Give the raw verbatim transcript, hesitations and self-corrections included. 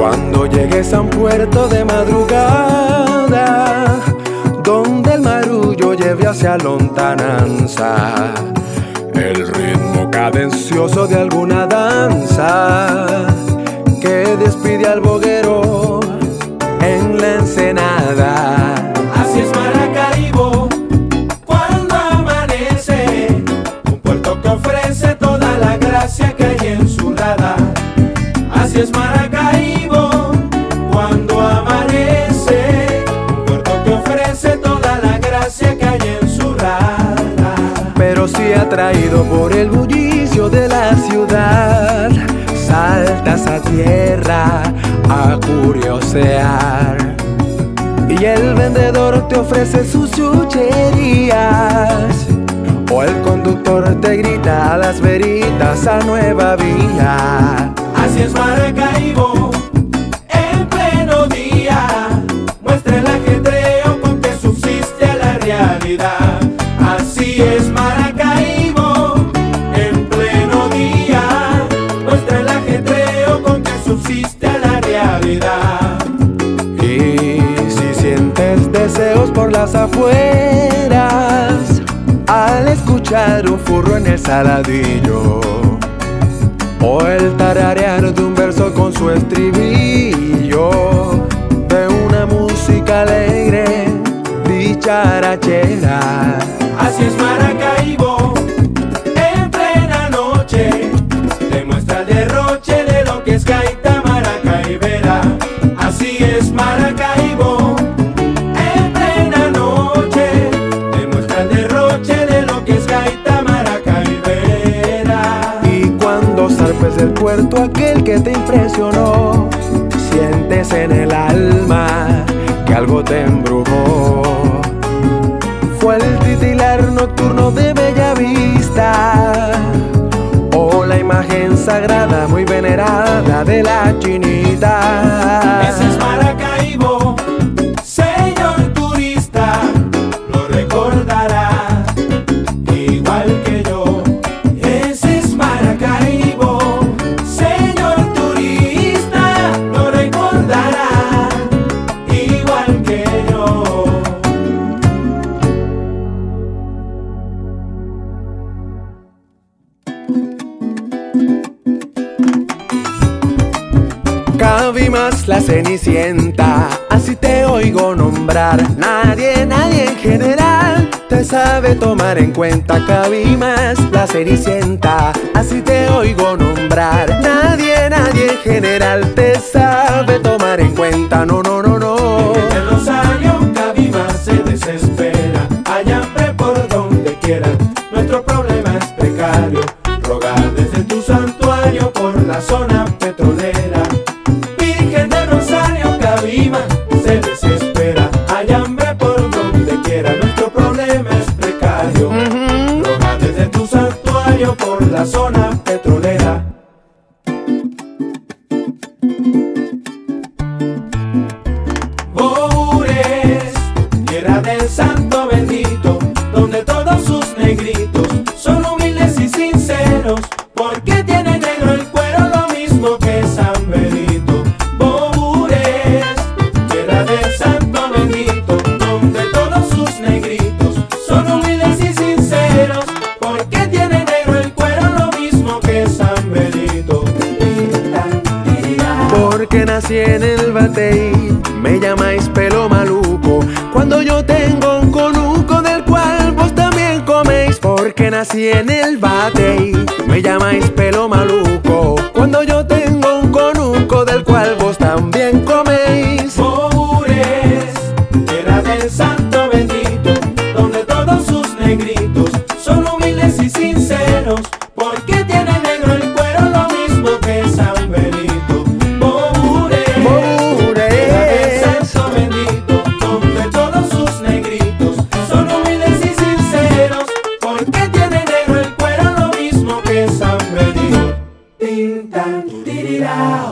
Cuando llegues a un puerto de madrugada, donde el marullo lleve hacia lontananza el ritmo cadencioso de alguna danza que despide al boguero en la ensenada. Así es Maracaibo cuando amanece, un puerto que ofrece toda la gracia que hay en su rada. Así es Maracaibo cuando amanece, un puerto que ofrece toda la gracia que hay en su rada. Pero si atraído por el bullicio de la ciudad, saltas a tierra a curiosear, y el vendedor te ofrece sus chucherías, o el conductor te grita a las veritas a nueva vía. Así es Maracaibo en pleno día, muestra el ajetreo con que subsiste a la realidad. Así es Maracaibo en pleno día, muestra el ajetreo con que subsiste a la realidad. Y si sientes deseos por las afueras al escuchar un furro en el Saladillo, o el tararear de un verso con su estribillo, de una música alegre, dicharachera. Así es Maracaibo en plena noche, demuestra el derroche de lo que es gaita maracaibera. Así es Maracaibo en plena noche, demuestra el derroche de lo que es gaita maracaibera. Y cuando zarpes del puerto aquel que te impresionó, sientes en el alma que algo te embrujó. Fue el titilar nocturno de Bella Vista, o la imagen sagrada muy venerada de la Chinita. Ese es Maracaibo, señor turista, lo recordará igual que yo. Ese es Maracaibo, señor turista, lo recordará igual que yo. Cabimas la Cenicienta, así te oigo nombrar. Nadie, nadie en general te sabe tomar en cuenta. Cabimas la Cenicienta, así te oigo nombrar. Nadie, nadie en general te sabe tomar en cuenta. No, no, no, no. En el Rosario Cabimas se desespera, hay hambre por donde quiera, nuestro problema es precario. Rogar desde tu santuario por la zona petrolera. Virgen del Rosario Cabimas se desespera, hay hambre por donde quiera, nuestro problema es precario. Uh-huh. Rogar desde tu santuario por la zona petrolera. Bogures, tierra del santo bendito, donde todos sus negritos son humildes y sinceros, porque tiene negro el cuero lo mismo que San Benito. Bogures, tierra del santo bendito, donde todos sus negritos son humildes y sinceros, porque tiene negro el cuero lo mismo que San Benito. Porque nací en el Bateí, me llamáis pelo maluco, cuando yo tengo un conuco del cual vos también coméis. Porque nací en el Bateí, me llamáis pelo maluco, cuando yo tengo un conuco del cual vos también coméis. Bogures, tierra del santo bendito, donde todos sus negritos son humildes y sinceros, porque tiene negro el cuero lo mismo que San Benito. Bogures, tierra del santo bendito, donde todos sus negritos son humildes y sinceros, porque tiene negro el cuero lo mismo que San Benito. Tin, tan, tirirao.